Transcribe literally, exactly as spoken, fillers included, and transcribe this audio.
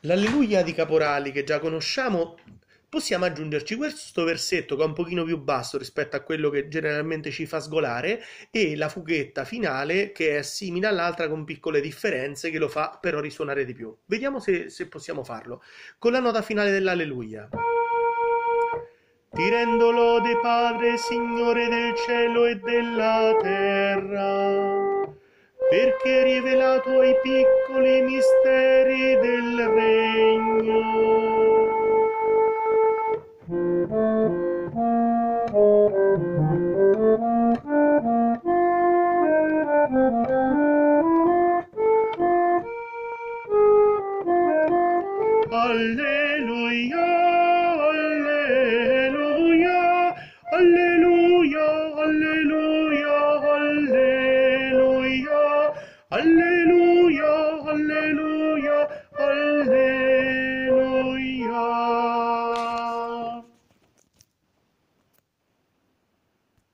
L'Alleluia di Caporali che già conosciamo, possiamo aggiungerci questo versetto che è un pochino più basso rispetto a quello che generalmente ci fa sgolare e la fughetta finale che è simile all'altra con piccole differenze che lo fa però risuonare di più. Vediamo se, se possiamo farlo. Con la nota finale dell'Alleluia. Ti rendo lode, Padre, Signore del cielo e della terra, perché hai rivelato ai piccoli i misteri del regno